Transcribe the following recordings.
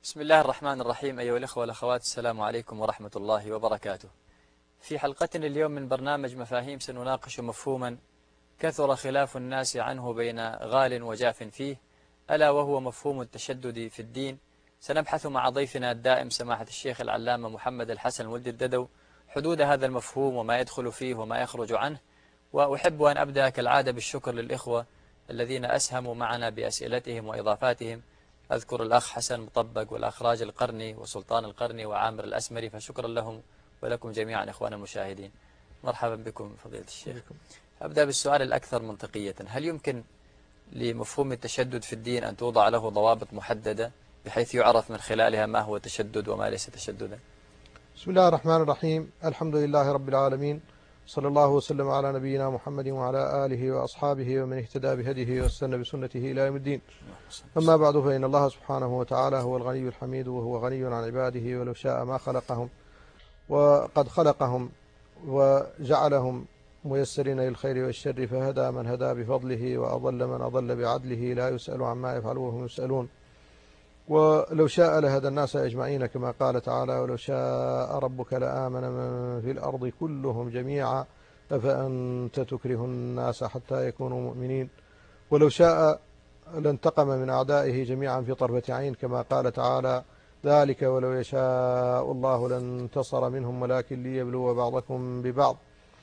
بسم الله الرحمن الرحيم. أيها الأخوة والأخوات، السلام عليكم ورحمة الله وبركاته. في حلقتنا اليوم من برنامج مفاهيم سنناقش مفهوما كثر خلاف الناس عنه بين غال وجاف فيه، ألا وهو مفهوم التشدد في الدين. سنبحث مع ضيفنا الدائم سماحة الشيخ العلامة محمد الحسن ولد الددو حدود هذا المفهوم وما يدخل فيه وما يخرج عنه. وأحب أن أبدأ كالعادة بالشكر للإخوة الذين أسهموا معنا بأسئلتهم وإضافاتهم. أذكر الأخ حسن مطبق والأخ راجل القرني وسلطان القرني وعامر الأسمري، فشكرا لهم ولكم جميعا إخوانا المشاهدين. مرحبا بكم فضيلة الشيخ. أبدأ بالسؤال الأكثر منطقية: هل يمكن لمفهوم التشدد في الدين أن توضع له ضوابط محددة بحيث يعرف من خلالها ما هو تشدد وما ليس تشددا؟ بسم الله الرحمن الرحيم. الحمد لله رب العالمين، صلى الله وسلم على نبينا محمد وعلى آله وأصحابه ومن اهتدى بهديه واستنى بسنته إلى يوم الدين. أما بعد، فإن الله سبحانه وتعالى هو الغني الحميد، وهو غني عن عباده، ولو شاء ما خلقهم، وقد خلقهم وجعلهم ميسرين للخير والشر، فهدى من هدى بفضله وأضل من أضل بعدله، لا يسأل عما يفعل وهم يسألون. ولو شاء لهدى الناس أجمعين كما قال تعالى: ولو شاء ربك لآمن من في الأرض كلهم جميعا أفأنت تكره الناس حتى يكونوا مؤمنين. ولو شاء لانتقم من أعدائه جميعا في طرفة عين كما قال تعالى: ذلك ولو يشاء الله لانتصر منهم ولكن ليبلو بعضكم ببعض.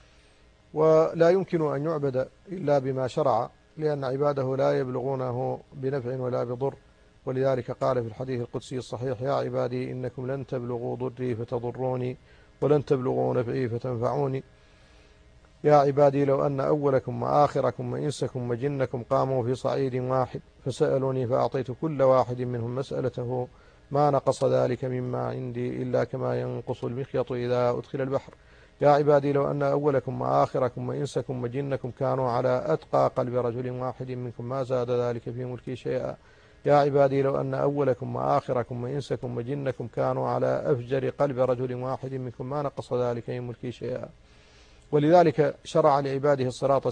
ولا يمكن أن يعبد إلا بما شرع، لأن عباده لا يبلغونه بنفع ولا بضر. ولذلك قال في الحديث القدسي الصحيح: يا عبادي إنكم لن تبلغوا ضري فتضروني ولن تبلغوا نفعي فتنفعوني. يا عبادي لو أن أولكم وآخركم وإنسكم وجنكم قاموا في صعيد واحد فسألوني فأعطيت كل واحد منهم مسألته ما نقص ذلك مما عندي إلا كما ينقص المخيط إذا أدخل البحر. يا عبادي لو أن أولكم وآخركم وإنسكم وجنكم كانوا على أتقى قلب رجل واحد منكم ما زاد ذلك في ملكي شيئا. يا عبادي لو أن أولكم وآخركم وإنسكم وجنكم كانوا على أفجر قلب رجل واحد منكم ما نقص ذلك من ملكي شيئا. ولذلك شرع لعباده الصراط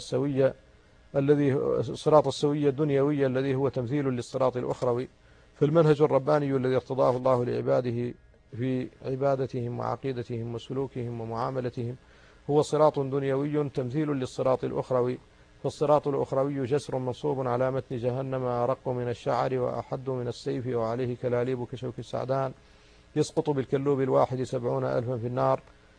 السوي الدنيوي الذي هو تمثيل للصراط الأخروي. فالمنهج الرباني الذي ارتضاه الله لعباده في عبادتهم وعقيدتهم وسلوكهم ومعاملتهم هو صراط دنيوي تمثيل للصراط الأخروي. فالصراط الأخروي جسر منصوب على متن جهنم أرق من الشعر وأحد من السيف وعليه كلاليب كشوك السعدان، يسقط بالكلوب الواحد 70,000 في النار.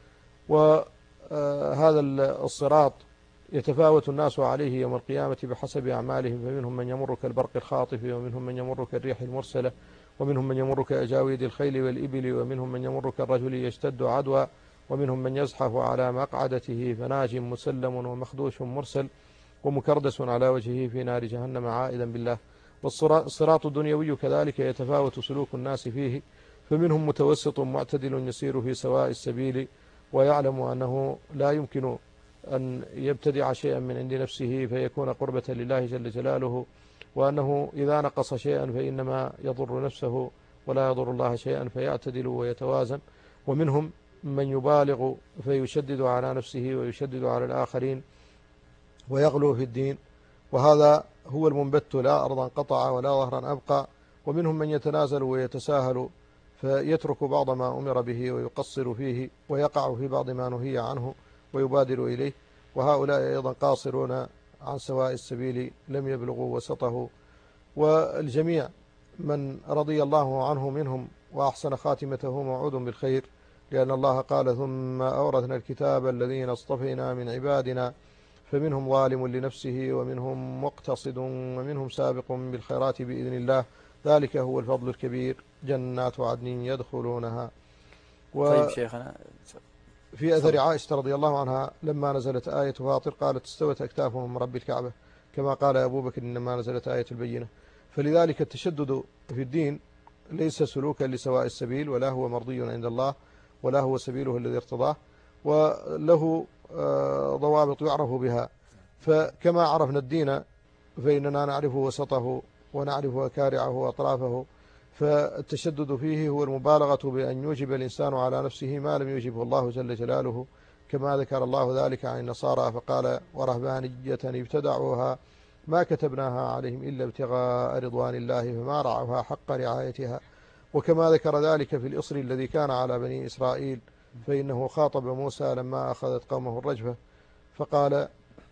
وهذا الصراط يتفاوت الناس عليه يوم القيامة بحسب أعمالهم، فمنهم من يمر كالبرق الخاطف، ومنهم من يمر كالريح المرسلة، ومنهم من يمر كأجاويد الخيل والإبل، ومنهم من يمر كالرجل يشتد عدوى، ومنهم من يزحف على مقعدته فناج مسلم ومخدوش مرسل ومكردس على وجهه في نار جهنم عائدا بالله. والصراط الدنيوي كذلك يتفاوت سلوك الناس فيه، فمنهم متوسط معتدل يسير في سواء السبيل ويعلم أنه لا يمكن أن يبتدع شيئا من عند نفسه فيكون قربة لله جل جلاله، وأنه إذا نقص شيئا فإنما يضر نفسه ولا يضر الله شيئا فيعتدل ويتوازن. ومنهم من يبالغ فيشدد على نفسه ويشدد على الآخرين ويغلو في الدين، وهذا هو المنبت لا أرضا قطع ولا ظهرا أبقى. ومنهم من يتنازل ويتساهل فيترك بعض ما أمر به ويقصر فيه ويقع في بعض ما نهي عنه ويبادر إليه، وهؤلاء أيضا قاصرون عن سواء السبيل لم يبلغوا وسطه. والجميع من رضي الله عنه منهم وأحسن خاتمته موعود بالخير، لأن الله قال: ثم أورثنا الكتاب الذين اصطفينا من عبادنا فمنهم ظالم لنفسه ومنهم مقتصد ومنهم سابق بالخيرات بإذن الله، ذلك هو الفضل الكبير، جنات عدن يدخلونها. طيب شيخنا، في أثر عائشة رضي الله عنها لما نزلت آية فاطر قالت: استوت أكتافهم من رب الكعبة، كما قال أبو بكر إنما نزلت آية البينة. فلذلك التشدد في الدين ليس سلوكا لسواء السبيل، ولا هو مرضي عند الله، ولا هو سبيله الذي ارتضاه، وله ضوابط يعرف بها. فكما عرفنا الدين فإننا نعرف وسطه ونعرف أكارعه وأطرافه. فالتشدد فيه هو المبالغة بأن يوجب الإنسان على نفسه ما لم يوجبه الله جل جلاله، كما ذكر الله ذلك عن النصارى فقال: ورهبانية ابتدعوها ما كتبناها عليهم إلا ابتغاء رضوان الله فما رعوها حق رعايتها. وكما ذكر ذلك في الإصر الذي كان على بني إسرائيل، فإنه خاطب موسى لما أخذت قومه الرجفة فقال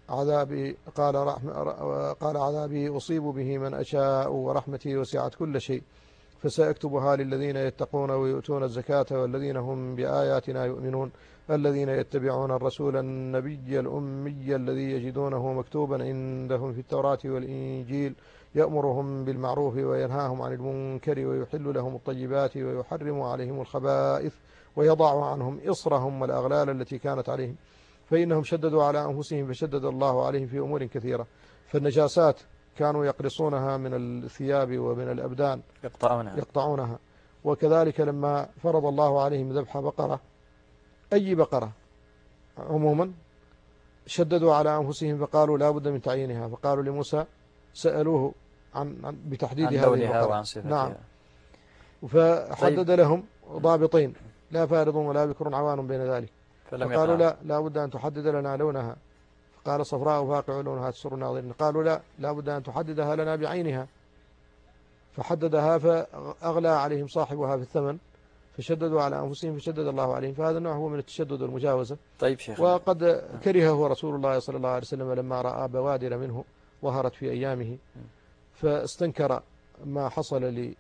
قال عذابي أصيب به من أشاء ورحمتي وسعت كل شيء، فسأكتبها للذين يتقون ويؤتون الزكاة والذين هم بآياتنا يؤمنون، الذين يتبعون الرسول النبي الأمي الذي يجدونه مكتوبا عندهم في التوراة والإنجيل يأمرهم بالمعروف وينهاهم عن المنكر ويحل لهم الطيبات ويحرم عليهم الخبائث ويضع عنهم إصرهم والأغلال التي كانت عليهم، فإنهم شددوا على أنفسهم فشدد الله عليهم في أمور كثيرة. فالنجاسات كانوا يقرصونها من الثياب ومن الأبدان يقطعونها. وكذلك لما فرض الله عليهم ذبح بقرة، أي بقرة عموما، شددوا على أنفسهم فقالوا لا بد من تعيينها، فقالوا لموسى سألوه بتحديد هذه البقرة. نعم. فحدد لهم ضابطين، لا فارض ولا بكر عوان بين ذلك، فقالوا لا بد أن تحدد لنا لونها، فقال صفراء فاقع لونها تسر الناظرين. قالوا لا بد أن تحددها لنا بعينها، فحددها فأغلى عليهم صاحبها في الثمن، فشددوا على أنفسهم فشدد الله عليهم. فهذا النوع هو من التشدد والمجاوزة. طيب شيخ، وقد كرهه رسول الله صلى الله عليه وسلم لما رأى بوادر منه ظهرت في أيامه، فاستنكر ما حصل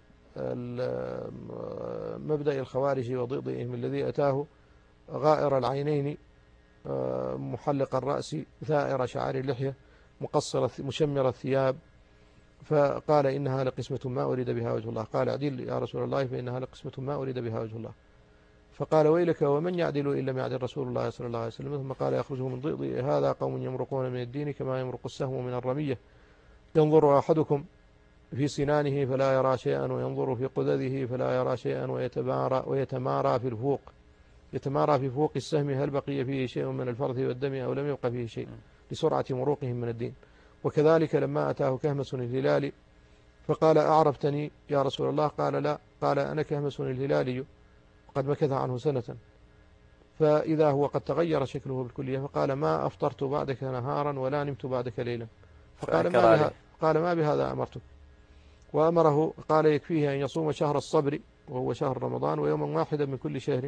لمبدأ الخوارج وضئضئهم الذي أتاه غائر العينين محلق الرأس ثائر شعر اللحية مقصر مشمر الثياب، فقال إنها لقسمة ما أريد بها وجه الله. قال اعدل يا رسول الله فإنها لقسمة ما أريد بها وجه الله. فقال ويلك ومن يعدل إن لم يعدل رسول الله صلى الله عليه وسلم. ثم قال يخرجه من ضئضئ هذا قوم يمرقون من الدين كما يمرق السهم من الرمية، ينظر أحدكم في سنانه فلا يرى شيئا وينظر في قدده فلا يرى شيئا ويتمارى في الفوق، يتمارى في فوق السهم هل بقي فيه شيء من الفرث والدم أو لم يبق فيه شيء، لسرعة مروقهم من الدين. وكذلك لما أتاه كهمس الهلالي فقال أعرفتني يا رسول الله؟ قال لا. قال أنا كهمس الهلالي وقد مكث عنه سنة، فإذا هو قد تغير شكله بالكلية، فقال ما أفطرت بعدك نهارا ولا نمت بعدك ليلا. قال ما بهذا أمرتك. وأمره قال يكفيه أن يصوم شهر الصبر وهو شهر رمضان ويوما واحدا من كل شهر،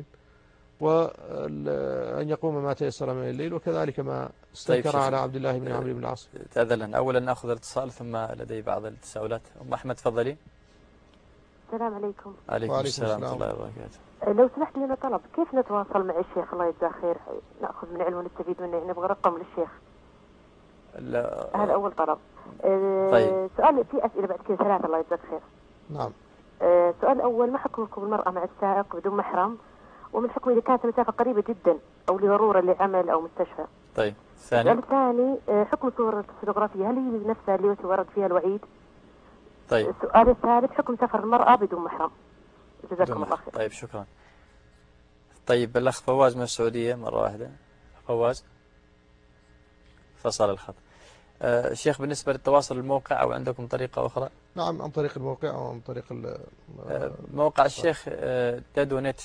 وأن يقوم ما تيسر من الليل، وكذلك ما استنكر على عبد الله بن عمرو بن العاص. تأذن أولا نأخذ الاتصال ثم لدي بعض التساؤلات. أم أحمد تفضلي. السلام عليكم. عليكم السلام ورحمة الله وبركاته. لو سمحت لنا طلب، كيف نتواصل مع الشيخ الله يجزاه خير، نأخذ من علم ونستفيد منه، نبغى رقم للشيخ. هذا أول طلب. طيب. سؤال، في أسئلة بعد كذا ثلاثة الله يجزاك خير. نعم. سؤال أول، ما حكم ركوب المرأة مع السائق بدون محرم؟ ومن حكم إذا كانت المسافة قريبة جدا أو لضرورة لعمل أو مستشفى؟ طيب. السؤال الثاني، حكم صور الفوتوغرافية هل هي نفسها اللي ورد فيها الوعيد؟ طيب. السؤال الثالث، حكم سفر المرأة بدون محرم؟ جزاكم الله خير. طيب شكرا. طيب الأخ فواز من السعودية مرة واحدة. فواز فصل الخط. شيخ بالنسبة للتواصل الموقع أو عندكم طريقة أخرى؟ نعم، عن طريق الموقع أو عن طريق موقع الشيخ dedonet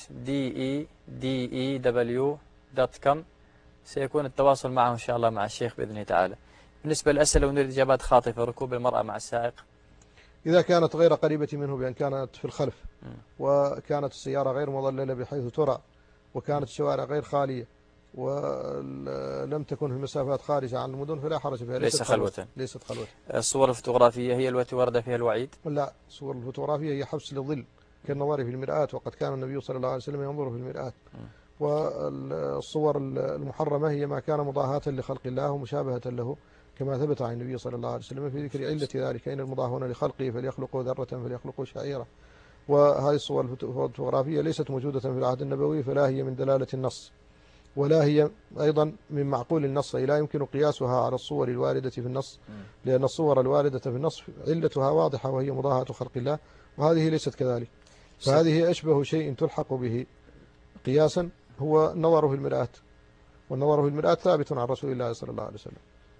dew.com، سيكون التواصل معه إن شاء الله مع الشيخ بإذن الله تعالى. بالنسبة للأسئلة ونريد إجابات خاطفة، ركوب المرأة مع السائق إذا كانت غير قريبة منه بأن كانت في الخلف وكانت السيارة غير مظللة بحيث ترى، وكانت الشوارع غير خالية، ولم تكن في مسافات خارجة عن المدن، فلا حرج فيها. ليست خلوة. الصور الفوتوغرافية هي التي ورد فيها الوعيد؟ لا، الصور الفوتوغرافية هي حبس للظل كالنظر في المرآة، وقد كان النبي صلى الله عليه وسلم ينظر في المرآة. والصور المحرمة هي ما كان مضاهاة لخلق الله ومشابهة له، كما ثبت عن النبي صلى الله عليه وسلم في ذكر علة ذلك: إن المضاهون لخلقه فليخلقوا ذرة فليخلقوا شعيرة. وهذه الصور الفوتوغرافية ليست موجودة في العهد النبوي، فلا هي من دلالة النص، ولا هي أيضا من معقول النص، لا يمكن قياسها على الصور الواردة في النص، لأن الصور الواردة في النص علتها واضحة وهي مضاهاة خلق الله، وهذه ليست كذلك. فهذه أشبه شيء تلحق به قياسا هو النظر في المرآة، والنظر في المرآة ثابت عن رسول الله صلى الله عليه وسلم.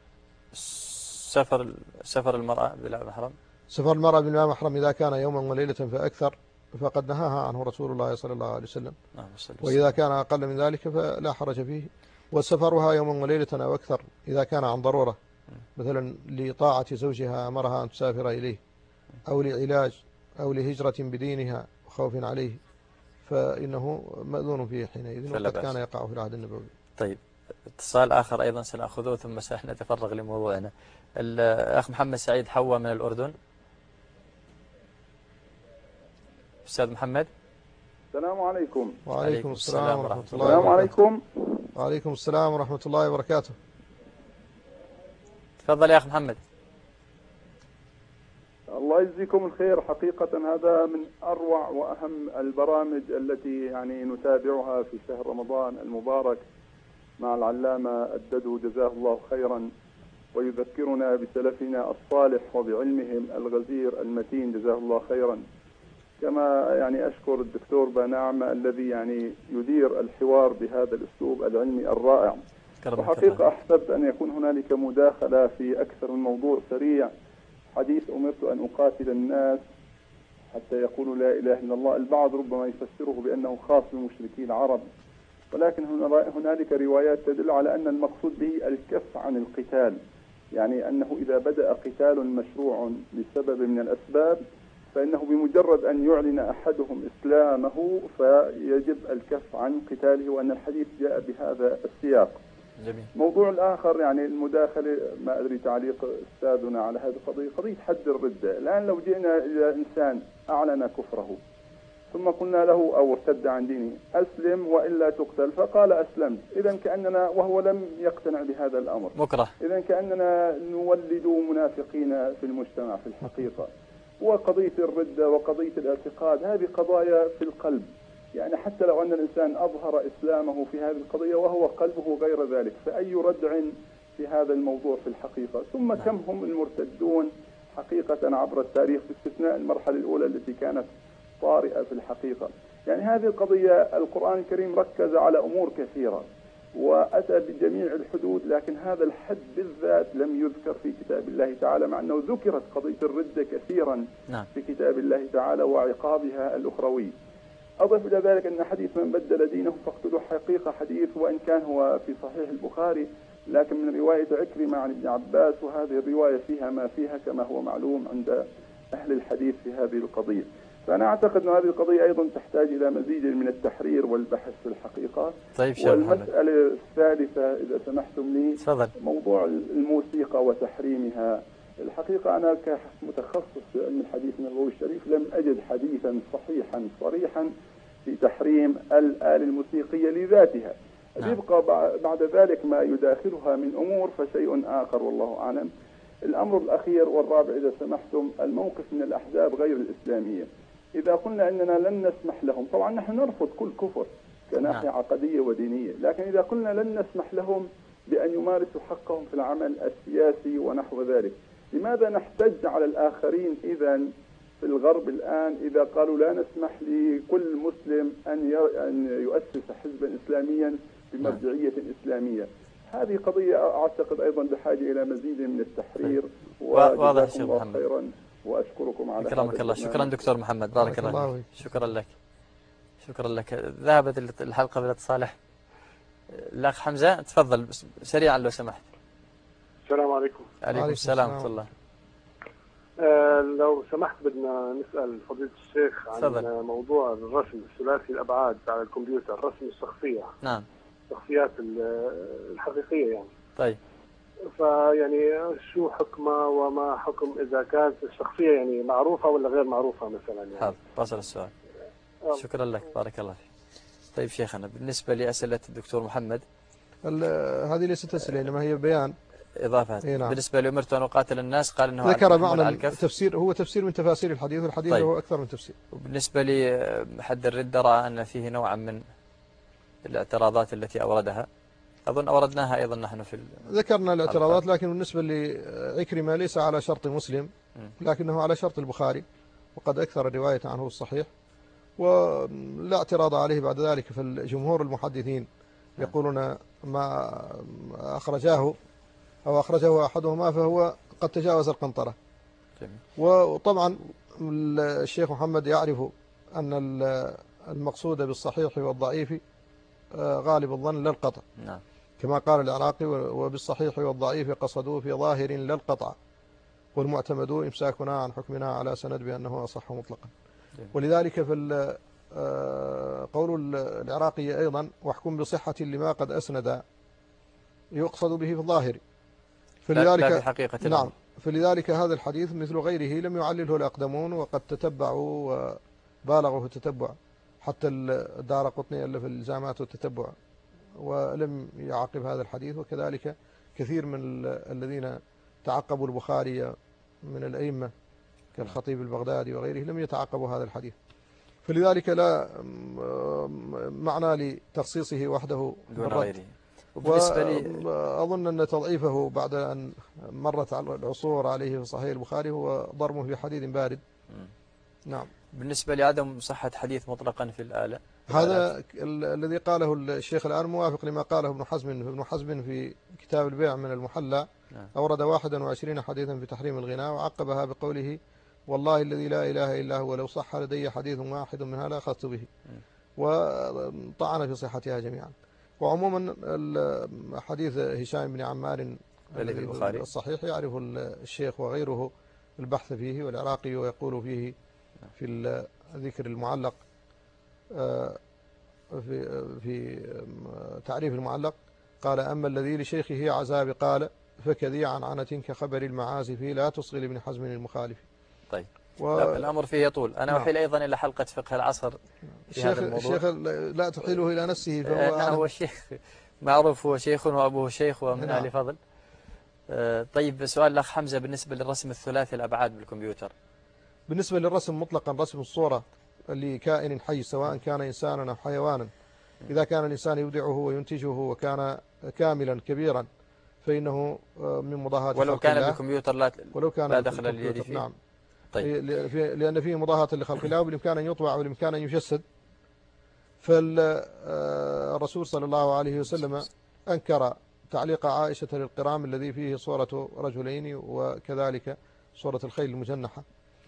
سفر المرأة بلا محرم، سفر المرأة بلا محرم إذا كان يوما وليلة فأكثر فقد نهاها عنه رسول الله صلى الله عليه وسلم، وإذا كان أقل من ذلك فلا حرج فيه. وسفرها يوما وليلة أو أكثر إذا كان عن ضرورة، مثلا لطاعة زوجها أمرها أن تسافر إليه، أو لعلاج، أو لهجرة بدينها خوف عليه فإنه مأذون فيه حينئذ، وقد كان يقع في العهد النبوي. طيب، اتصال آخر أيضا سنأخذه ثم سنتفرغ لموضوعنا. الأخ محمد سعيد حوا من الأردن. أستاذ محمد. السلام عليكم. وعليكم السلام ورحمة الله وبركاته. السلام عليكم. وعليكم السلام ورحمة الله وبركاته. تفضل يا أخ محمد. الله يجزيكم الخير. حقيقة هذا من أروع وأهم البرامج التي يعني نتابعها في شهر رمضان المبارك مع العلامة الددو جزاه الله خيرا، ويذكرنا بسلفنا الصالح وبعلمهم الغزير المتين جزاه الله خيرا. كما يعني أشكر الدكتور بنعم الذي يعني يدير الحوار بهذا الأسلوب العلمي الرائع. وحقيقة أحسبت أن يكون هنالك مداخلة في أكثر من موضوع سريع. حديث أمرت أن أقاتل الناس حتى يقولوا لا إله إلا الله، البعض ربما يفسره بأنه خاص بالمشركين العرب، ولكن هنالك روايات تدل على أن المقصود به الكف عن القتال، يعني أنه إذا بدأ قتال مشروع لسبب من الأسباب فإنه بمجرد أن يعلن أحدهم إسلامه فيجب الكف عن قتاله، وأن الحديث جاء بهذا السياق. جميل. موضوع الآخر يعني المداخلة، ما أدري تعليق أستاذنا على هذه القضية، قضية حد الردة. الآن لو جئنا إلى إنسان أعلن كفره ثم قلنا له أو ارتد عن دينه أسلم وإلا تقتل، فقال أسلمت، إذا كأننا، وهو لم يقتنع بهذا الأمر، مكره، إذا كأننا نولد منافقين في المجتمع في الحقيقة. وقضية الردة وقضية الاعتقاد هذه قضايا في القلب، يعني حتى لو أن الإنسان أظهر إسلامه في هذه القضية وهو قلبه غير ذلك، فأي ردع في هذا الموضوع في الحقيقة؟ ثم كم هم المرتدون حقيقة عبر التاريخ باستثناء المرحلة الأولى التي كانت طارئة في الحقيقة. يعني هذه القضية القرآن الكريم ركز على أمور كثيرة وأتى بجميع الحدود، لكن هذا الحد بالذات لم يذكر في كتاب الله تعالى، مع أنه ذكرت قضية الردة كثيرا في كتاب الله تعالى وعقابها الأخروي. أضف إلى ذلك أن حديث من بدل دينه فاقتلوا حقيقة حديث، وإن كان هو في صحيح البخاري لكن من رواية عكرمة عن ابن عباس، وهذه الرواية فيها ما فيها كما هو معلوم عند أهل الحديث في هذه القضية. فأنا أعتقد أن هذه القضية أيضا تحتاج إلى مزيد من التحرير والبحث في الحقيقة. طيب والمسألة الثالثة إذا سمحتم لي، تفضل. موضوع الموسيقى وتحريمها. الحقيقة أنا كمتخصص في علم الحديث النبوي الشريف لم أجد حديثا صحيحا صريحا في تحريم الآلة الموسيقية لذاتها. يبقى بعد ذلك ما يداخلها من أمور فشيء آخر والله أعلم. الأمر الأخير والرابع إذا سمحتم، الموقف من الأحزاب غير الإسلامية. إذا قلنا أننا لن نسمح لهم، طبعا نحن نرفض كل كفر كناحية عقدية ودينية، لكن إذا قلنا لن نسمح لهم بأن يمارسوا حقهم في العمل السياسي ونحو ذلك، لماذا نحتج على الآخرين إذا في الغرب الآن إذا قالوا لا نسمح لكل مسلم أن يؤسس حزبا إسلاميا بمرجعية إسلامية؟ هذه قضية أعتقد أيضا بحاجة إلى مزيد من التحرير. واضح شيخ محمد. خيرا وأشكركم على أكرمك الله. شكرا دكتور محمد، بارك الله فيك. شكرا لك، شكرا لك. ذهبت الحلقة بالاتصال. الأخ حمزة تفضل سريعا لو سمحت. السلام عليكم. عليكم السلام ورحمة الله. لو سمحت بدنا نسأل فضيلة الشيخ عن تفضل. موضوع الرسم الثلاثي الأبعاد على الكمبيوتر، رسم الشخصية. نعم. الشخصيات الحقيقية يعني. طيب. فيعني شو حكمه وما حكم إذا كانت الشخصية يعني معروفة ولا غير معروفة مثلا يعني. حاضر، وصل السؤال. شكرا لك، بارك الله فيك. طيب شيخنا، بالنسبة لأسئلة الدكتور محمد، هذه ليست أسئلة إنما هي بيان إضافات. نعم. بالنسبة لأمرت أن أقاتل الناس قال أنه ذكر معنى التفسير، هو تفسير من تفاسير الحديث، والحديث طيب. هو أكثر من تفسير. وبالنسبة لحد الردة رأى أن فيه نوعا من الاعتراضات التي أوردها، أظن أوردناها أيضا نحن في ذكرنا الاعتراضات، لكن بالنسبة لعكرمة ليس على شرط مسلم لكنه على شرط البخاري، وقد أكثر الرواية عنه الصحيح، ولا اعتراض عليه بعد ذلك. فالجمهور المحدثين يقولون ما أخرجاه أو أخرجه أحدهما فهو قد تجاوز القنطرة. وطبعا الشيخ محمد يعرف أن المقصود بالصحيح والضعيف غالب الظن لا القطع، كما قال العراقي: وبالصحيح والضعيف قصدوا في ظاهر لا القطع، والمعتمد إمساكنا عن حكمنا على سند بأنه أصح مطلقا. ولذلك في قول العراقي أيضا واحكم بصحة لما قد أسند يقصد به في الظاهر، فلذلك لا بحقيقة نعم، فلذلك هذا الحديث مثل غيره لم يعلله الأقدمون، وقد تتبعوا وبالغوا في التتبع، حتى الدارقطني ألف الإلزامات والتتبع ولم يعقب هذا الحديث، وكذلك كثير من الذين تعقبوا البخاري من الأئمة كالخطيب البغدادي وغيره لم يتعقبوا هذا الحديث، فلذلك لا معنى لتخصيصه وحده دون غيره. وأظن أن تضعيفه بعد أن مرت العصور عليه في صحيح البخاري هو ضربه بحديد بارد. نعم. بالنسبة لعدم صحة حديث مطلقا في الآلة، هذا الذي قاله الشيخ الآن موافق لما قاله ابن حزم في كتاب البيع من المحلى. أورد 21 حديثا في تحريم الغناء، وعقبها بقوله والله الذي لا إله إلا هو لو صح لدي حديث واحد منها لا أخذت به، وطعن في صحتها جميعا. وعموما حديث هشام بن عمار الصحيح يعرف الشيخ وغيره البحث فيه، والعراقي ويقول فيه في ذكر المعلق في تعريف المعلق قال أما الذي لشيخه عزاب قال فكذي عنعنة كخبر المعازف لا تصغي لابن حزم المخالف. طيب الأمر فيه يطول. أنا أحيل أيضا إلى حلقة فقه العصر في هذا الموضوع. الشيخ لا تحيله إلى نفسه، فهو هو الشيخ معروف، هو شيخ وأبوه شيخ ومن أهل فضل. طيب سؤال الأخ حمزة بالنسبة للرسم الثلاثي الأبعاد بالكمبيوتر. بالنسبة للرسم مطلقا رسم الصورة لكائن حي سواء كان إنسانا أو حيوانا، إذا كان الإنسان يبدعه وينتجه وكان كاملا كبيرا فإنه من مضاهاة ولو كان بالكمبيوتر لا دخل لليد فيه. نعم. طيب. لأن فيه مضاهاة لخلق الله، وبالإمكان أن يطبع وبالإمكان أن يجسد. فالرسول صلى الله عليه وسلم أنكر تعليق عائشة للقرام الذي فيه صورة رجلين وكذلك صورة الخيل المجنحة،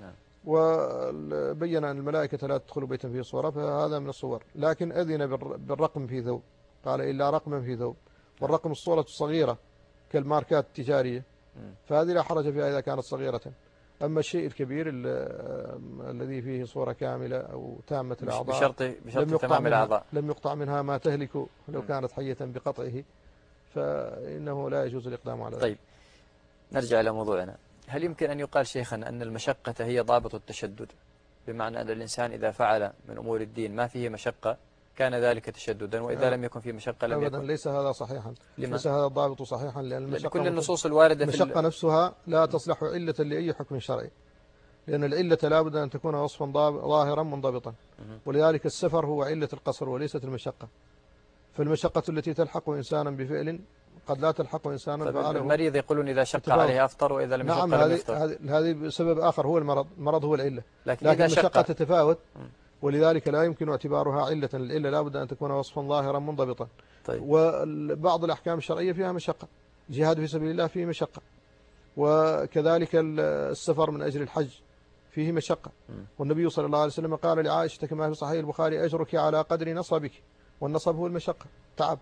وبين أن الملائكة لا تدخل بيتا فيه صورة، فهذا من الصور. لكن أذن بالرقم في ثوب، قال إلا رقما في ثوب، والرقم الصورة الصغيرة كالماركات التجارية، فهذه لا حرج فيها إذا كانت صغيرة. أما الشيء الكبير الذي فيه صورة كاملة أو تامة الأعضاء بشرط تمام الأعضاء لم يقطع منها ما تهلك لو كانت حية بقطعه، فإنه لا يجوز الإقدام على ذلك. طيب نرجع إلى موضوعنا. هل يمكن أن يقال شيخنا أن المشقة هي ضابط التشدد، بمعنى أن الإنسان إذا فعل من أمور الدين ما فيه مشقة كان ذلك تشددا، وإذا لم يكن فيه مشقة لم يكن؟ ليس هذا صحيحا. ليس هذا الضابط صحيحا، لأن كل النصوص الواردة المشقة نفسها لا تصلح علة لأي حكم شرعي، لأن العلة لابد أن تكون وصفا ظاهرا منضبطا، ولذلك السفر هو علة القصر وليست المشقة. فالمشقة التي تلحق إنسانا بفعل قد لا تلحق إنسانا فعله. المريض يقولون إذا شق عليه أفطر وإذا لم يشق لم يفطر. هذه بسبب آخر هو المرض هو العلة، لكن المشقة تتفاوت، ولذلك لا يمكن اعتبارها علة. العلة لابد أن تكون وصفا ظاهرا منضبطا. طيب. وبعض الأحكام الشرعية فيها مشقة، الجهاد في سبيل الله فيه مشقة، وكذلك السفر من أجل الحج فيه مشقة. والنبي صلى الله عليه وسلم قال لعائشة كما في صحيح البخاري أجرك على قدر نصبك، والنصب هو المشقة، تعب.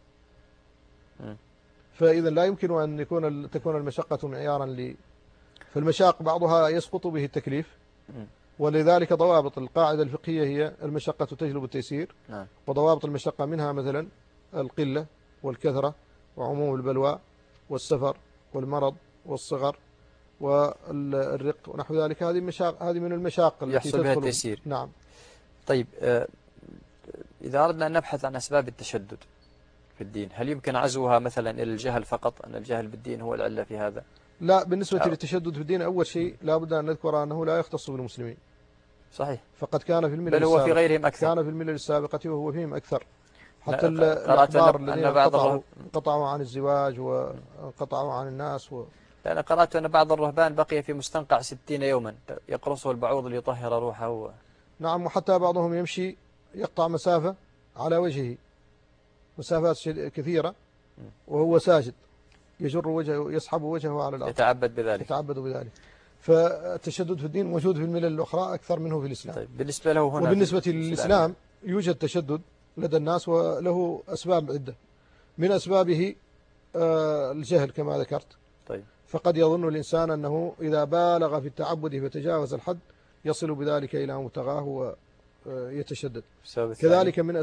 فإذا لا يمكن أن تكون المشقة معيارا فالمشاق بعضها يسقط به التكليف، ولذلك ضوابط القاعدة الفقهية هي المشقة تجلب التيسير. وضوابط المشقة منها مثلا القلة والكثرة وعموم البلوى والسفر والمرض والصغر والرق ونحو ذلك. هذه من المشاق التي يحصل بها التيسير. نعم. طيب إذا أردنا أن نبحث عن أسباب التشدد في الدين، هل يمكن عزوها مثلا إلى الجهل فقط، أن الجهل بالدين هو العلة في هذا؟ لا، بالنسبة للتشدد في الدين أول شيء لا بد أن نذكر أنه لا يختص بالمسلمين. صحيح. فقد كان في الملل بل هو في غيرهم أكثر. كان في الملل السابقة وهو فيهم أكثر. حتى الأحبار الذين قطعوا عن الزواج وقطعوا عن الناس لأن قرأت أن بعض الرهبان بقي في مستنقع 60 يوما يقرصه البعوض ليطهر روحه. نعم. وحتى بعضهم يمشي يقطع مسافة على وجهه، مسافات كثيرة، وهو ساجد يجر وجهه يسحب وجهه على الأرض، يتعبد بذلك. فالتشدد في الدين موجود في الملل الأخرى أكثر منه في الإسلام. طيب بالنسبة له هنا وبالنسبة للإسلام يوجد تشدد لدى الناس وله أسباب عدة، من أسبابه الجهل كما ذكرت. طيب. فقد يظن الإنسان أنه إذا بالغ في التعبد فتجاوز الحد يصل بذلك إلى مبتغاه ويتشدد. كذلك من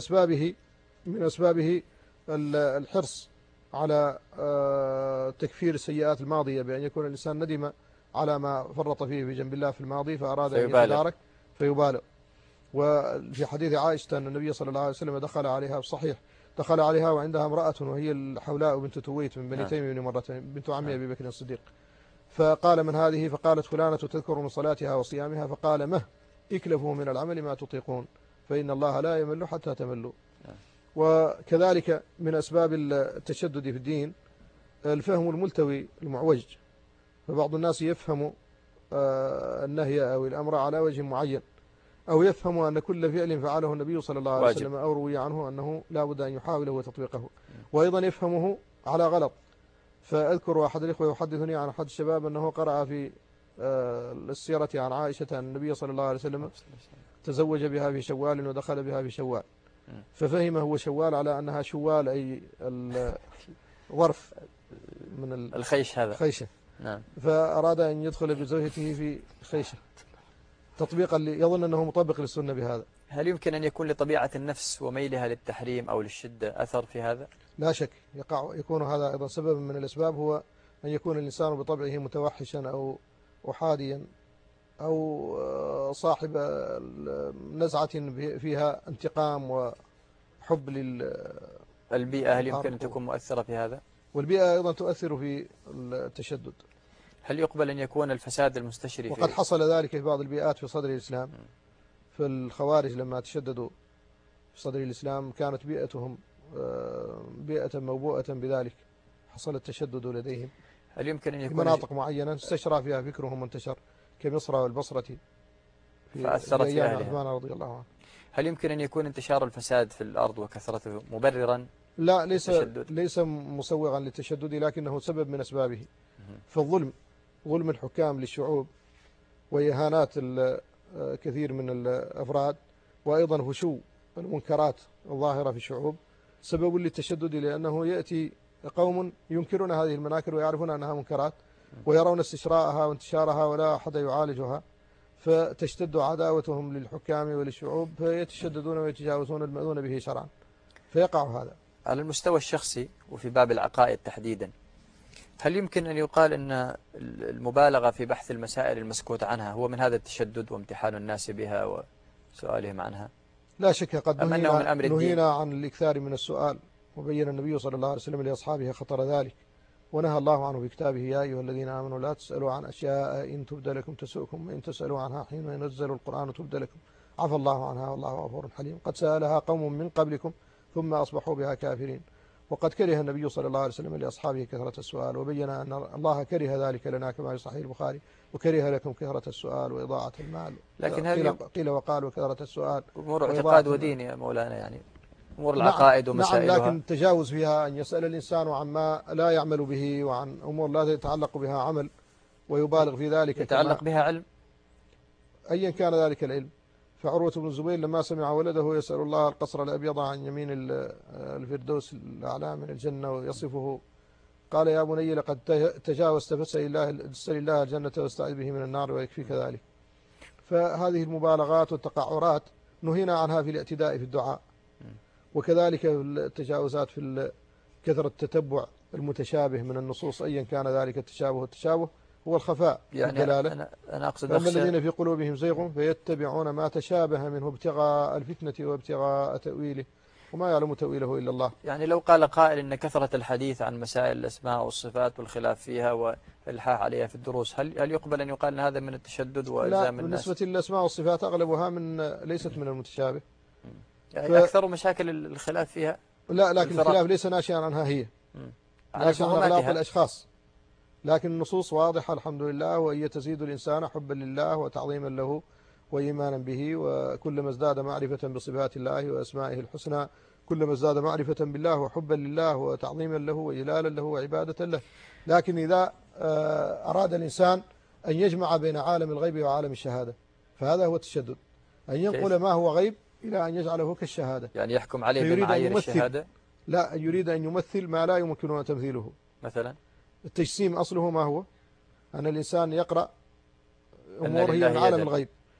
أسبابه الحرص على تكفير السيئات الماضية، بأن يكون الإنسان ندم على ما فرط فيه في جنب الله في الماضي فأراد أن يتدارك فيبالغ. وفي حديث عائشة أن النبي صلى الله عليه وسلم دخل عليها في الصحيح، دخل عليها وعندها امرأة وهي الحولاء بنت تويت من بني تيم بن مرة بنت عم أبي بكر الصديق، فقال من هذه؟ فقالت فلانة تذكر من صلاتها وصيامها، فقال مه اكلفوا من العمل ما تطيقون فإن الله لا يمل حتى تملوا. وكذلك من أسباب التشدد في الدين الفهم الملتوي المعوج، فبعض الناس يفهم النهي أو الأمر على وجه معين، أو يفهم أن كل فعل فعله النبي صلى الله عليه وسلم أو روي عنه أنه لا بد أن يحاوله تطبيقه، وأيضا يفهمه على غلط. فأذكر أحد الإخوة يحدثني عن أحد الشباب أنه قرأ في السيرة عن عائشة أن النبي صلى الله عليه وسلم تزوج بها في شوال ودخل بها في شوال، ففهمه هو شوال على أنها شوال أي الظرف من الخيش هذا خيشة. نعم. فأراد أن يدخل بزوجته في خيشة تطبيقا يظن أنه مطبق للسنة بهذا. هل يمكن أن يكون لطبيعة النفس وميلها للتحريم أو للشدة أثر في هذا؟ لا شك يكون هذا أيضا سبب من الأسباب، هو أن يكون الإنسان بطبعه متوحشا أو أحاديا أو صاحب نزعة فيها انتقام وحب البيئة هل يمكن أن تكون مؤثرة في هذا؟ والبيئة أيضا تؤثر في التشدد. هل يقبل أن يكون الفساد المستشري وقد حصل ذلك في بعض البيئات في صدر الإسلام، في الخوارج لما تشددوا في صدر الإسلام كانت بيئتهم بيئة موبوءة بذلك، حصل التشدد لديهم. هل يمكن أن يكون في مناطق معينة استشرى فيها فكرهم وانتشر كمصر والبصرة فأثرت في أهلها عثمان رضي الله عنه. هل يمكن أن يكون انتشار الفساد في الأرض وكثرته مبررا؟ لا، ليس مسوغا للتشدد، لكنه سبب من أسبابه. فالظلم، ظلم الحكام للشعوب وإهانات كثير من الأفراد، وأيضا فشو المنكرات الظاهرة في الشعوب سبب للتشدد، لأنه يأتي قوم ينكرون هذه المناكر ويعرفون أنها منكرات ويرون استشراءها وانتشارها ولا أحد يعالجها، فتشتد عداوتهم للحكام وللشعوب فيتشددون ويتجاوزون المأذون به شرعا، فيقع هذا. على المستوى الشخصي وفي باب العقائد تحديدا، هل يمكن أن يقال أن المبالغة في بحث المسائل المسكوت عنها هو من هذا التشدد وامتحان الناس بها وسؤالهم عنها؟ لا شك، قد نهينا عن الإكثار من السؤال، وبين النبي صلى الله عليه وسلم لأصحابه خطر ذلك، ونهى الله عنه في كتابه يا أيها الذين آمنوا لا تسألوا عن أشياء إن تبد لكم تسؤكم وإن تسألوا عنها حين ينزل القرآن تبد لكم عفى الله عنها والله غفور حليم قد سألها قوم من قبلكم ثم أصبحوا بها كافرين. وقد كره النبي صلى الله عليه وسلم لأصحابه كثرة السؤال، وبين أن الله كره ذلك لنا كما في صحيح البخاري وكره لكم كثرة السؤال وإضاعة المال. لكن قيل وقال وكثرة السؤال أمور اعتقاد ودين يا مولانا، يعني أمور العقائد ومسائلها. نعم، لكن التجاوز فيها أن يسأل الإنسان عما لا يعمل به وعن أمور لا يتعلق بها عمل ويبالغ في ذلك، يتعلق بها علم أيا كان ذلك العلم. فعروة بن الزبير لما سمع ولده يسأل الله القصر الأبيض عن يمين الفردوس الأعلى من الجنة ويصفه، قال يا بني لقد تجاوزت فاسأل الله الجنة واستعذ به من النار ويكفيك ذلك. فهذه المبالغات والتقعرات نهينا عنها في الاعتداء في الدعاء، وكذلك التجاوزات في كثرة التتبع المتشابه من النصوص أيا كان ذلك التشابه هو الخفاء يعني الدلالة. أنا أقصد أما الذين في قلوبهم زيغ فيتبعون ما تشابه منه ابتغاء الفتنة وابتغاء تأويله وما يعلم تأويله إلا الله. يعني لو قال قائل إن كثرة الحديث عن مسائل الأسماء والصفات والخلاف فيها والإلحاح عليها في الدروس، هل يقبل أن يقال أن هذا من التشدد وإلزام الناس؟ بالنسبة للأسماء والصفات أغلبها ليست من المتشابه، يعني أكثر مشاكل الخلاف فيها. لا، لكن الخلاف ليس ناشئا عنها هي، ناشئا عن أغلاط الأشخاص، لكن النصوص واضحة الحمد لله، وهي تزيد الإنسان حبا لله وتعظيما له وإيمانا به، وكلما ازداد معرفة بصفات الله وأسمائه الحسنى كلما ازداد معرفة بالله وحبا لله وتعظيما له وإجلالا له وعبادة له. لكن إذا أراد الإنسان أن يجمع بين عالم الغيب وعالم الشهادة فهذا هو التشدد، أن ينقل ما هو غيب إلى أن يجعله كالشهادة، يعني يحكم عليه بمعايير الشهادة. لا، يريد أن يمثل ما لا يمكنه تمثيله. مثلا التجسيم أصله ما هو؟ أن الإنسان يقرأ أمور هي من عالم الغيب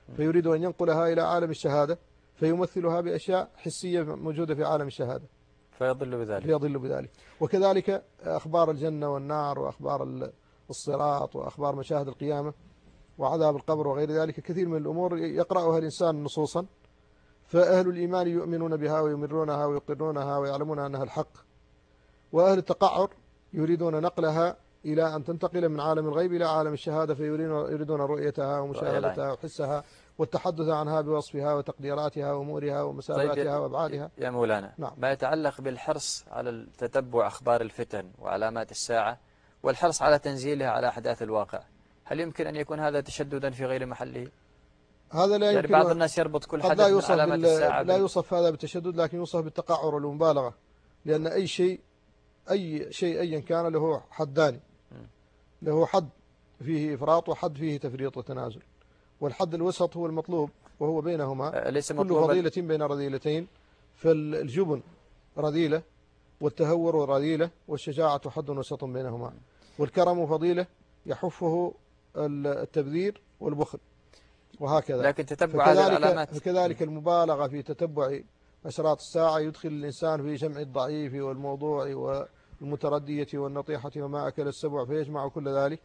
فيريد أن ينقلها إلى عالم الشهادة فيمثلها بأشياء حسية موجودة في عالم الشهادة فيضل بذلك. وكذلك أخبار الجنة والنار وأخبار الصراط وأخبار مشاهد القيامة وعذاب القبر وغير ذلك، كثير من الأمور يقرأها الإنسان نصوصا، فأهل الإيمان يؤمنون بها ويمرونها ويقرونها ويعلمون أنها الحق، وأهل التقعر يريدون نقلها إلى أن تنتقل من عالم الغيب إلى عالم الشهادة، فيريدون رؤيتها ومشاهدتها وحسها والتحدث عنها بوصفها وتقديراتها وأمورها ومسافاتها وأبعادها. يا مولانا، نعم. ما يتعلق بالحرص على تتبع أخبار الفتن وعلامات الساعة والحرص على تنزيلها على أحداث الواقع، هل يمكن أن يكون هذا تشددا في غير محله؟ هذا لا يعني يمكن. بعض الناس يربط كل حدث من علامات الساعة لا يوصف هذا بالتشدد، لكن يوصف بالتقعر والمبالغة، لأن أي شيء أيا كان له حدان، له حد فيه إفراط وحد فيه تفريط وتنازل، والحد الوسط هو المطلوب وهو بينهما. ليس كل فضيلة بين رذيلتين، فالجبن رذيلة والتهور رذيلة والشجاعة حد وسط بينهما، والكرم فضيلة يحفه التبذير والبخل، وهكذا. لكن تتبع هذه العلامات فكذلك المبالغة في تتبع أشراط الساعة يدخل الإنسان في جمع الضعيف والموضوع والمتردية والنطيحة وما أكل السبع، فيجمع كل ذلك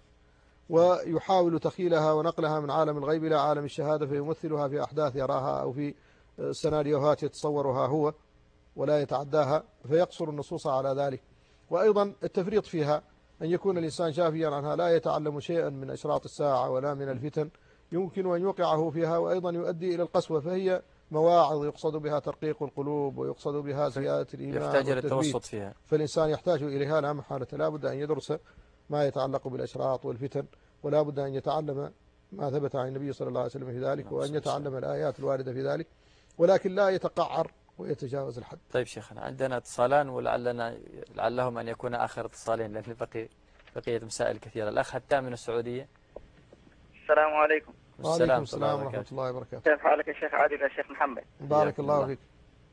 ويحاول تخيلها ونقلها من عالم الغيب إلى عالم الشهادة، فيمثلها في أحداث يراها أو في سيناريوهات يتصورها هو ولا يتعداها، فيقصر النصوص على ذلك. وأيضا التفريط فيها أن يكون الإنسان جافيا عنها، لا يتعلم شيئا من أشراط الساعة ولا من الفتن يمكن أن يوقعه فيها، وأيضا يؤدي إلى القسوة، فهي مواعظ يقصد بها ترقيق القلوب ويقصد بها زيادة الإيمان، يحتاج إلى التوسط فيها، فالإنسان يحتاج إليها لا محالة. لا بد أن يدرس ما يتعلق بالأشراط والفتن، ولا بد أن يتعلم ما ثبت عن النبي صلى الله عليه وسلم في ذلك، وأن يتعلم الآيات الواردة في ذلك، ولكن لا يتقعر ويتجاوز الحد. طيب شيخنا، عندنا اتصالان لعلهم أن يكون آخر اتصالين، لأن بقية مسائل كثيرة. الأخ حتى من السعودية. السلام عليكم. وعليكم السلام ورحمة الله وبركاته. كيف حالك يا شيخ عادل يا شيخ محمد؟ بارك الله فيك.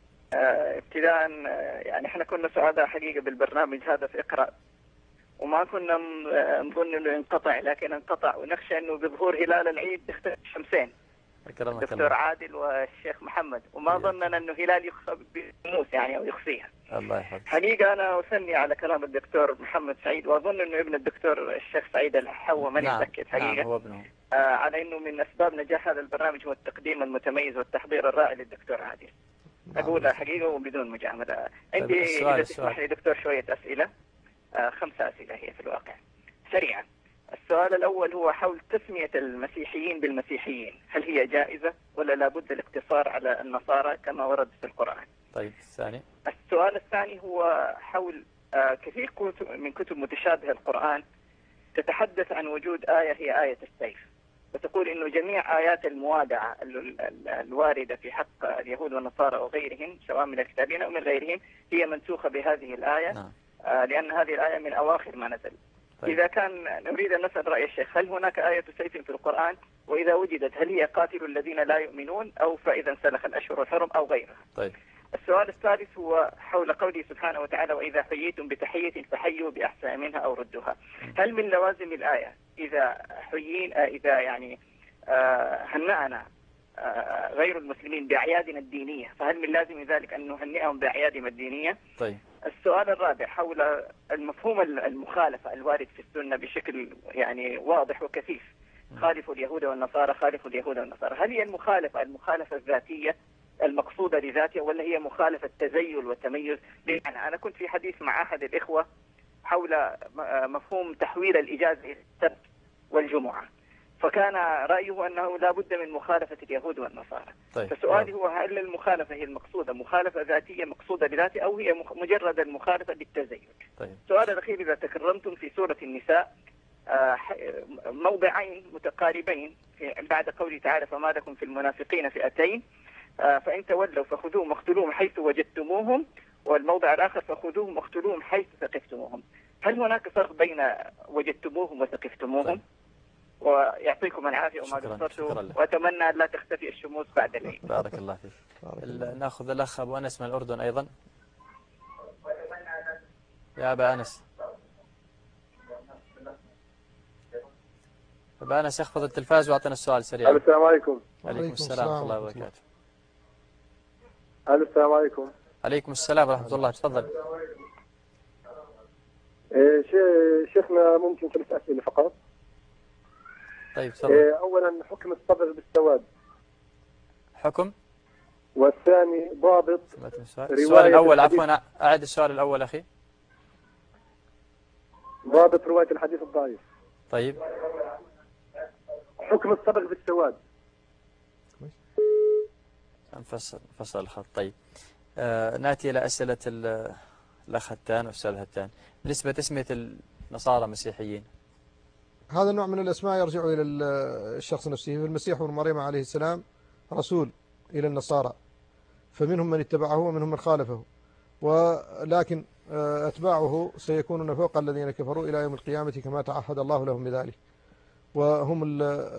ابتداء يعني احنا كنا سعداء حقيقة بالبرنامج هذا في اقرأ، وما كنا نظن انه ينقطع، لكن انقطع، ونخشى انه بظهور هلال العيد تختفي الشمسين، الدكتور عادل والشيخ محمد، وما ظننا انه هلال يخفى بالشموس يعني او يخفيها. الله يحفظك. حقيقة انا اثني على كلام الدكتور محمد سعيد، واظن انه ابن الدكتور الشيخ سعيد الحوا ماني متأكد حقيقة. نعم هو ابنه. على انه من اسباب نجاح هذا البرنامج هو التقديم المتميز والتحضير الرائع للدكتور عادل. اقولها حقيقة وبدون مجاملة. عندي اذا تسمح لي دكتور شوية اسئلة، 5 أسئلة هي في الواقع سريعا. السؤال الأول هو حول تسمية المسيحيين بالمسيحيين، هل هي جائزة ولا لابد الاقتصار على النصارى كما ورد في القرآن؟ طيب الثاني. السؤال الثاني هو حول كثير من كتب متشابه القرآن تتحدث عن وجود آية هي آية السيف، وتقول إنه جميع آيات الموادعة الواردة في حق اليهود والنصارى وغيرهم سواء من الكتابين أو من غيرهم هي منسوخة بهذه الآية. نعم. لأن هذه الآية من أواخر ما نزل. طيب. إذا كان نريد أن نسأل رأي الشيخ، هل هناك آية سيف في القرآن؟ وإذا وجدت هل هي قاتل الذين لا يؤمنون أو فإذا انسلخ الأشهر الحرم أو غيرها؟ طيب. السؤال الثالث هو حول قوله سبحانه وتعالى وإذا حييتم بتحية فحيوا بأحسن منها أو ردوها. هل من لوازم الآية إذا يعني هنأنا غير المسلمين بأعيادنا الدينية، فهل من لازم ذلك أن نهنئهم بأعيادهم الدينية؟ طيب. السؤال الرابع حول المفهوم المخالفة الوارد في السنة بشكل يعني واضح وكثيف، خالفوا اليهود والنصارى، خالفوا اليهود والنصارى، هل هي المخالفة الذاتية المقصودة لذاتها ولا هي مخالفة تزيل وتميز؟ يعني أنا كنت في حديث مع أحد الإخوة حول مفهوم تحويل الإجازة إلى السبت والجمعة، فكان رأيه أنه لا بد من مخالفة اليهود والنصارى. طيب. فسؤالي هو هل المخالفة هي المقصودة مخالفة ذاتية مقصودة لذاتها أو هي مجرد المخالفة للتزيل؟ طيب. السؤال الأخير، إذا تكرمتم في سورة النساء موضعين متقاربين بعد قوله تعالى فما لكم في المنافقين فئتين فإن تولوا فخذوهم واقتلوهم حيث وجدتموهم، والموضع الآخر فخذوهم واقتلوهم حيث ثقفتموهم، هل هناك فرق بين وجدتموهم وثقفتموهم؟ طيب. ويعطيكم العافية وما قصرتوا، وأتمنى أن لا تختفي الشموس بعد العيد. بارك الله فيك. ناخذ الأخ أبو أنس من الأردن أيضا. يا أبا أنس. طب أنا سأخفض التلفاز وأعطينا السؤال سريع. السلام عليكم. عليكم السلام ورحمة الله وبركاته. السلام عليكم. عليكم السلام ورحمة الله، تفضل. شيخنا ممكن 3 أسئلة فقط؟ طيب تفضل. أولا حكم الصبغ بالسواد. حكم. والثاني ضابط السؤال الأول، عفوا أعد السؤال الأول أخي. ضابط رواية الحديث الضعيف. طيب. حكم الصبغ بالسواد. فصل الخط. طيب نأتي إلى أسئلة الأخ هتان والأستاذ هتان. بالنسبة تسمية النصارى مسيحيين، هذا النوع من الأسماء يرجع إلى الشخص نفسه. المسيح ابن مريم عليه السلام رسول إلى النصارى، فمنهم من اتبعه ومنهم من خالفه، ولكن أتباعه سيكونون فوق الذين كفروا إلى يوم القيامة كما تعهد الله لهم بذلك، وهم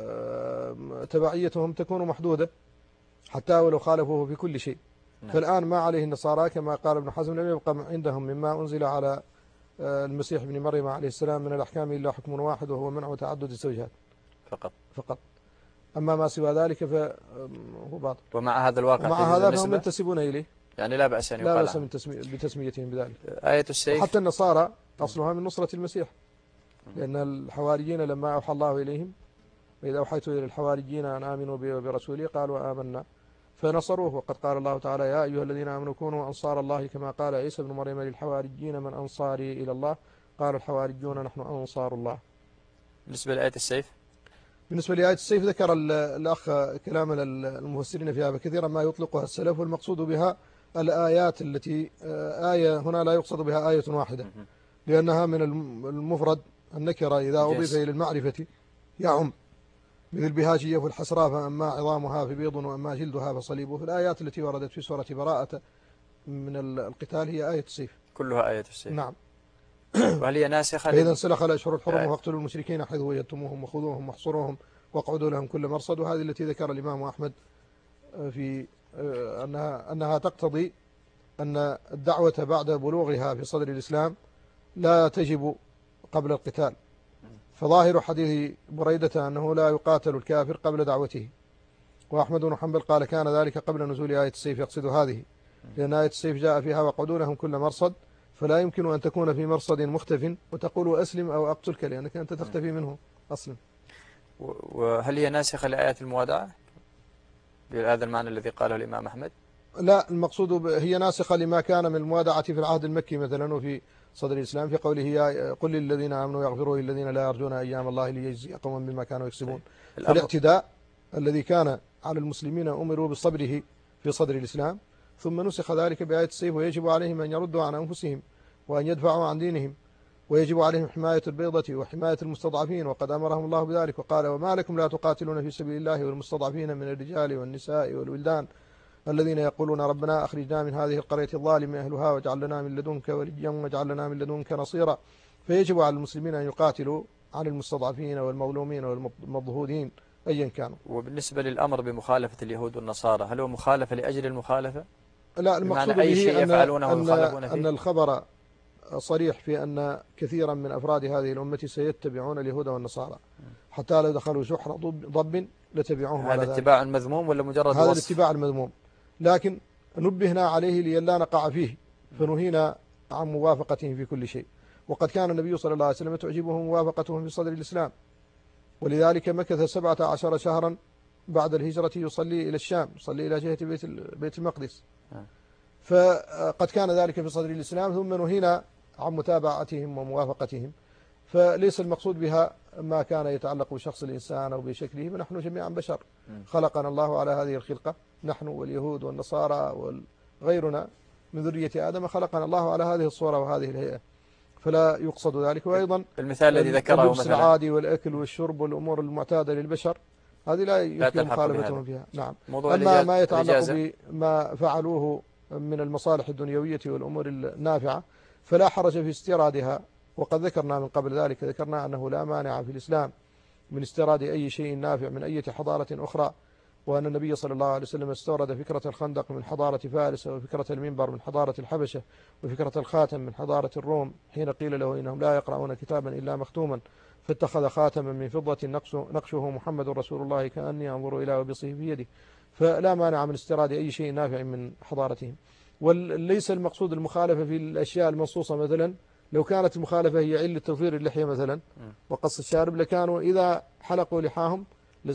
تبعيتهم تكون محدودة حتى ولو خالفوه في كل شيء. فالآن ما عليه النصارى كما قال ابن حزم لم يبقى عندهم مما أنزل على المسيح ابن مريم عليه السلام من الأحكام إلا حكم واحد، وهو منع تعدد الزوجات فقط. أما ما سوى ذلك فهو باطل. ومع هذا الواقع ومع هذا فهم ينتسبون إليه، يعني لا بأس أن يقال، لا بأس بتسميتهم بذلك. آية السيف. وحتى النصارى أصلها من نصرة المسيح، لأن الحواريين لما أوحى الله إليهم وإذا أوحيت إلى الحواريين أن آمنوا برسولي قالوا آمنا فنصروه. وقد قال الله تعالى يا أيها الذين آمنوا كونوا أنصار الله كما قال عيسى بن مريم للحواريين من أنصاري إلى الله قال الحواريون نحن أنصار الله. بالنسبة لآية السيف، بالنسبة لآية السيف ذكر الأخ كلام المفسرين فيها كثيرا ما يطلقها السلف، والمقصود بها الآيات التي آية هنا لا يقصد بها آية واحدة، لأنها من المفرد النكرة إذا أضيف إلى المعرفة يعم، مثل بهاجية والحسراء فأما عظامها فبيض وأما جلدها فصليب. في الآيات التي وردت في سورة براءة من القتال هي آية السيف، كلها آية السيف. نعم. وهل هي ناسخة؟ فإذا انسلخ الأشهر الحرم فاقتلوا المشركين حيث وجدتموهم وخذوهم واحصروهم واقعدوا لهم كل مرصد. وهذه التي ذكر الإمام أحمد في أنها تقتضي أن الدعوة بعد بلوغها في صدر الإسلام لا تجب قبل القتال، فظاهر حديث بريدة أنه لا يقاتل الكافر قبل دعوته. وأحمد بن حنبل قال كان ذلك قبل نزول آية السيف، يقصد هذه، لأن آية السيف جاء فيها وقعدوا لهم كل مرصد، فلا يمكن أن تكون في مرصد مختف وتقول أسلم أو أقتلك لأنك أنت تختفي منه أصلا. وهل هي ناسخة لآيات الموادعة بهذا المعنى الذي قاله الإمام أحمد؟ لا، المقصود هي ناسخة لما كان من الموادعة في العهد المكي مثلا وفي صدر الإسلام، في قوله قل للذين آمنوا يغفروا للذين لا يرجون أيام الله ليجزي قوما بما كانوا يكسبون. فالاعتداء الذي كان على المسلمين أمروا بصبره في صدر الإسلام، ثم نسخ ذلك بآية السيف، ويجب عليهم أن يردوا عن أنفسهم وأن يدفعوا عن دينهم، ويجب عليهم حماية البيضة وحماية المستضعفين، وقد أمرهم الله بذلك وقال وما لكم لا تقاتلون في سبيل الله والمستضعفين من الرجال والنساء والولدان الذين يقولون ربنا أخرجنا من هذه القرية الظالم أهلها واجعل لنا من لدنك وليا واجعل لنا من لدنك نصيرا. فيجب على المسلمين أن يقاتلوا عن المستضعفين والمظلومين والمضهودين أيا كانوا. وبالنسبة للأمر بمخالفة اليهود والنصارى، هل هو مخالفة لأجل المخالفة؟ لا، المقصود به أن الخبر صريح في أن كثيرا من أفراد هذه الأمة سيتبعون اليهود والنصارى، حتى لو دخلوا جحر ضب لتبعوهم. هذا اتباع مذموم ولا مجرد هذا وصف؟ الاتباع المذموم، لكن نبهنا عليه لئلا نقع فيه، فنهينا عن موافقتهم في كل شيء. وقد كان النبي صلى الله عليه وسلم تعجبه موافقتهم في صدر الإسلام، ولذلك مكث 17 شهرا بعد الهجرة يصلي إلى الشام، يصلي إلى جهة بيت المقدس، فقد كان ذلك في صدر الإسلام، ثم نهينا عن متابعتهم وموافقتهم. فليس المقصود بها ما كان يتعلق بشخص الإنسان أو بشكله، فنحن جميعا بشر، خلقنا الله على هذه الخلقة، نحن واليهود والنصارى وغيرنا من ذرية آدم خلقنا الله على هذه الصورة وهذه الهيئة، فلا يقصد ذلك. وأيضا المثال الذي ذكره اللبس العادي والأكل والشرب والأمور المعتادة للبشر هذه لا يمكن مخالفتهم فيها. نعم. أما ما يتعلق بما فعلوه من المصالح الدنيوية والأمور النافعة فلا حرج في استيرادها، وقد ذكرنا من قبل ذلك، ذكرنا أنه لا مانع في الإسلام من استيراد أي شيء نافع من أي حضارة أخرى، وأن النبي صلى الله عليه وسلم استورد فكرة الخندق من حضارة فارس، وفكرة المنبر من حضارة الحبشة، وفكرة الخاتم من حضارة الروم حين قيل له إنهم لا يقرؤون كتابا إلا مختوما، فاتخذ خاتما من فضة نقشه محمد رسول الله كأني أنظر إلى وبصه بيده. فلا مانع من استيراد أي شيء نافع من حضارتهم. وليس المقصود المخالفة في الأشياء المنصوصة. مثلا لو كانت المخالفة هي علة توفير اللحية مثلا وقص الشارب، لكانوا إذا حلقوا لحاهم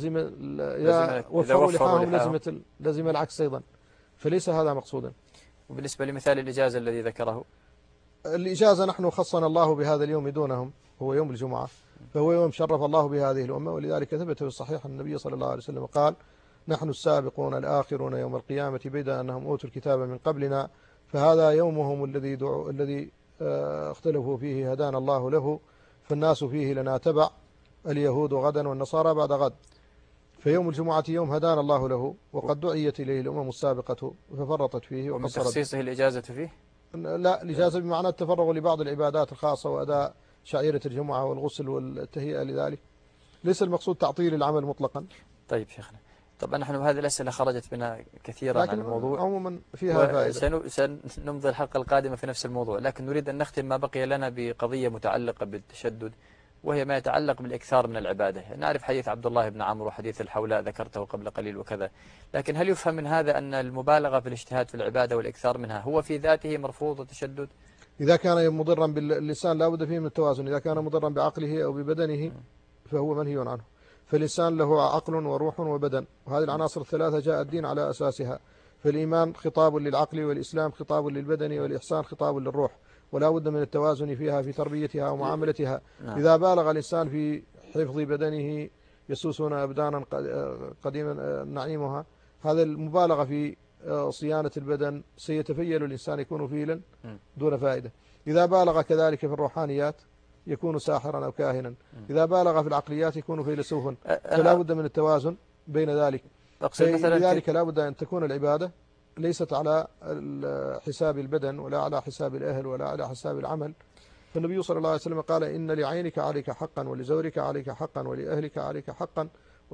إذا وفروا لحاهم لزم العكس أيضا. فليس هذا مقصودا. وبالنسبة لمثال الإجازة الذي ذكره، الإجازة نحن خصنا الله بهذا اليوم دونهم، هو يوم الجمعة، فهو يوم شرف الله بهذه الأمة. ولذلك ثبت في الصحيح أن النبي صلى الله عليه وسلم قال: نحن السابقون الآخرون يوم القيامة بيد أنهم أوتوا الكتاب من قبلنا، فهذا يومهم الذي اختلفوا فيه هدانا الله له، فالناس فيه لنا تبع، اليهود غدا والنصارى بعد غد. فيوم الجمعة يوم هدانا الله له، وقد دعيت إليه الأمم السابقة ففرطت فيه ومن تخصيصه الإجازة فيه؟ لا، الإجازة بمعنى التفرغ لبعض العبادات الخاصة وأداء شعيرة الجمعة والغسل والتهيئة لذلك. ليس المقصود تعطيل العمل مطلقا. طيب شيخنا، طبعا نحن هذه الأسئلة خرجت بنا كثيرا عن الموضوع، عموما فيها فائدة. سنمضي الحلقة القادمة في نفس الموضوع، لكن نريد أن نختم ما بقي لنا بقضية متعلقة بالتشدد، وهي ما يتعلق بالإكثار من العبادة. نعرف حديث عبد الله بن عمرو وحديث الحولاء ذكرته قبل قليل وكذا، لكن هل يفهم من هذا أن المبالغة في الاجتهاد في العبادة والإكثار منها هو في ذاته مرفوض وتشدد؟ إذا كان مضرا باللسان لا بد فيه من التوازن. إذا كان مضرا بعقله أو ببدنه فهو منهي عنه. فالإنسان له عقل وروح وبدن، وهذه العناصر الثلاثة جاء الدين على أساسها. فالإيمان خطاب للعقل، والإسلام خطاب للبدن، والإحسان خطاب للروح، ولا بد من التوازن فيها في تربيتها ومعاملتها. إذا بالغ الإنسان في حفظ بدنه يسوسون أبدانا قديما نعيمها، هذا المبالغة في صيانة البدن سيتفيل الإنسان يكون فيلا دون فائدة. إذا بالغ كذلك في الروحانيات يكون ساحرا أو كاهنا. إذا بالغ في العقليات يكون فيلسوفا. فلا بد من التوازن بين ذلك. لذلك لا بد أن تكون العبادة ليست على حساب البدن ولا على حساب الأهل ولا على حساب العمل. فالنبي صلى الله عليه وسلم قال: إن لعينك عليك حقا، ولزورك عليك حقا، ولأهلك عليك حقا،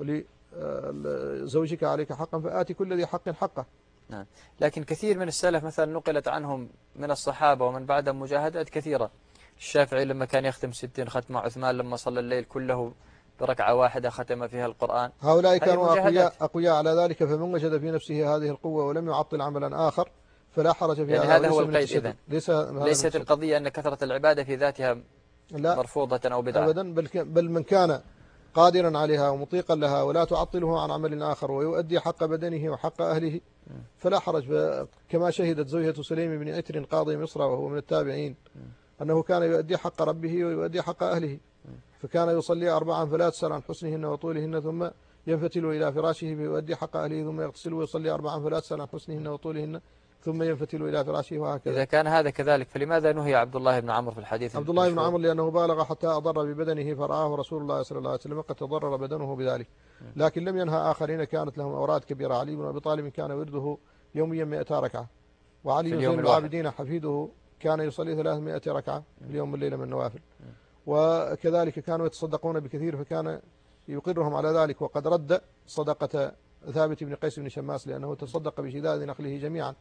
ولزوجك عليك حقا، فآتي كل ذي حق حقه. نعم. لكن كثير من السلف مثلا نقلت عنهم من الصحابة ومن بعدهم مجاهدات كثيرة. الشافعي لما كان يختم 60 ختمة، عثمان لما صلى الليل كله بركعة واحدة ختم فيها القرآن. هؤلاء كانوا أقوياء على ذلك، فمن وجد في نفسه هذه القوة ولم يعطل عملا آخر فلا حرج فيها. يعني هذا هو القيد إذن. ليست القضية أن كثرة العبادة في ذاتها مرفوضة أو بدعة أبدا، بل من كان قادرا عليها ومطيقا لها ولا تعطله عن عمل آخر ويؤدي حق بدنه وحق أهله فلا حرج. كما شهدت زوجة سليم بن عتر قاضي مصر وهو من التابعين أنه كان يؤدي حق ربه ويؤدي حق أهله، فكان يصلي 4 فلا تسأل عن حسنهن وطولهن، ثم ينفتل إلى فراشه فيؤدي حق أهله، ثم يغتسل ويصلي 4 فلا تسأل عن حسنهن وطولهن، ثم ينفتل إلى فراشه، وهكذا. إذا كان هذا كذلك فلماذا نهي عبد الله بن عمرو في الحديث؟ عبد الله بن عمرو لأنه بالغ حتى أضر ببدنه فرآه رسول الله صلى الله عليه وسلم قد تضرر بدنه بذلك، لكن لم ينهى آخرين كانت لهم أوراد كبيرة. علي بن أبي طالب كان ورده يوميا 100 ركعة، وعلي بن زين العابدين حفيده كان يصلي 300 ركعة في اليوم والليلة من النوافل، وكذلك كانوا يتصدقون بكثير فكان يقرهم على ذلك. وقد رد صدقة ثابت بن قيس بن شماس لأنه تصدق بشداد نخله جميعا.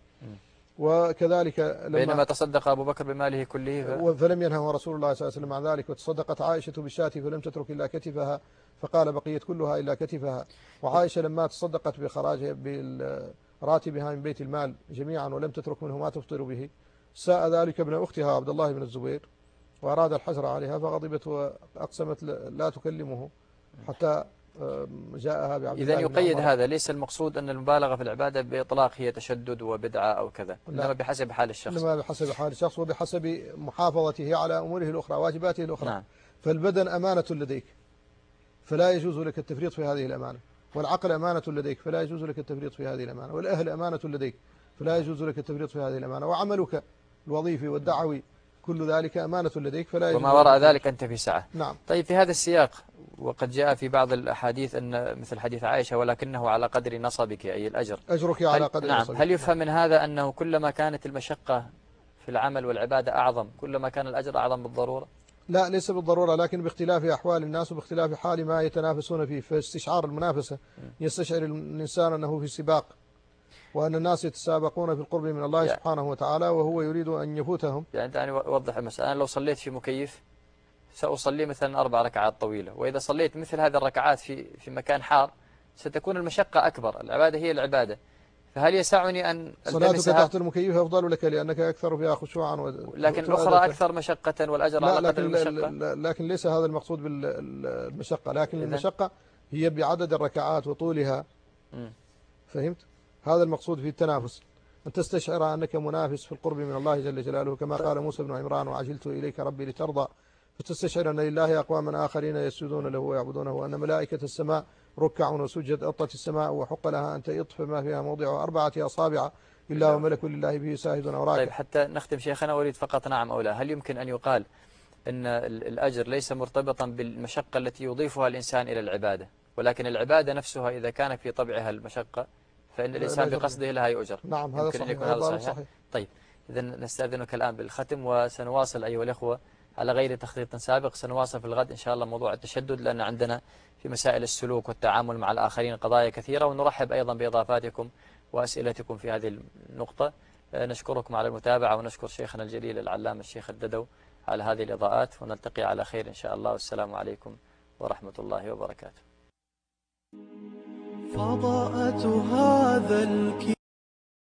وكذلك بينما تصدق أبو بكر بماله كله فلم ينهه رسول الله صلى الله عليه وسلم عن ذلك. وتصدقت عائشة بالشاة فلم تترك إلا كتفها، فقال بقيت كلها إلا كتفها. وعائشة لما تصدقت بخراج براتبها من بيت المال جميعا ولم تترك منه ما تفطر به، ساء ذلك ابن أختها عبد الله بن الزبير وأراد الحجر عليها فغضبت وأقسمت لا تكلمه حتى جاءها بعبد الله. إذن يقيد هذا، ليس المقصود أن المبالغة في العبادة بإطلاق هي تشدد وبدعة أو كذا، إنما بحسب حال الشخص، إنما بحسب حال الشخص وبحسب محافظته على أموره الأخرى واجباته الأخرى. نعم. فالبدن أمانة لديك فلا يجوز لك التفريط في هذه الأمانة، والعقل أمانة لديك فلا يجوز لك التفريط في هذه الأمانة، والأهل أمانة لديك فلا يجوز لك التفريط في هذه الأمانة، وعملك الوظيفي والدعوي كل ذلك أمانة لديك فلا يجوز، وما وراء ذلك أنت في سعة. نعم. طيب في هذا السياق وقد جاء في بعض الأحاديث أن مثل حديث عائشة ولكنه على قدر نصبك أي الأجر، أجرك على قدر نعم نصبك. هل يفهم من هذا أنه كلما كانت المشقة في العمل والعبادة أعظم كلما كان الأجر أعظم بالضرورة؟ لا، ليس بالضرورة، لكن باختلاف أحوال الناس وباختلاف حال ما يتنافسون فيه. فاستشعار المنافسة يستشعر الإنسان أنه في سباق وأن الناس يتسابقون في القرب من الله سبحانه وتعالى وهو يريد أن يفوتهم. يعني دعني أوضح المسألة. أنا لو صليت في مكيف سأصلي مثلا 4 ركعات طويلة، وإذا صليت مثل هذه الركعات في مكان حار ستكون المشقة أكبر. العبادة هي العبادة، فهل يسعني أن صلاتك تحت المكيف أفضل لك لأنك أكثر فيها خشوعا لكن الأخرى أكثر مشقة والأجر على قدر المشقة؟ لكن ليس هذا المقصود بالمشقة، لكن المشقة هي بعدد الركعات وطولها. فهمت؟ هذا المقصود في التنافس، أن تستشعر أنك منافس في القرب من الله جل جلاله، كما قال موسى بن عمران: وعجلت إليك ربي لترضى. فتستشعر أن لله أقواما آخرين يسجدون له ويعبدونه، وأن ملائكة السماء ركع وسجد، أطت السماء وحق لها أن تئط فما فيها موضع 4 أصابع إلا وملك لله به ساهد وراكع. طيب حتى نختم شيخنا، أريد فقط نعم أو لا، هل يمكن أن يقال أن الأجر ليس مرتبطا بالمشقة التي يضيفها الإنسان إلى العبادة، ولكن العبادة نفسها إذا كان في طبعها المشقة فإن الإنسان بقصده لها يؤجر؟ نعم هذا صحيح. يكون هذا صحيح. طيب إذا نستأذنك الآن بالختم، وسنواصل أيها الأخوة على غير تخطيط سابق. سنواصل في الغد إن شاء الله موضوع التشدد، لأن عندنا في مسائل السلوك والتعامل مع الآخرين قضايا كثيرة، ونرحب أيضا بإضافاتكم وأسئلتكم في هذه النقطة. نشكركم على المتابعة، ونشكر شيخنا الجليل العلامة الشيخ الددو على هذه الإضاءات، ونلتقي على خير إن شاء الله، والسلام عليكم ورحمة الله وبركاته. فضاءة هذا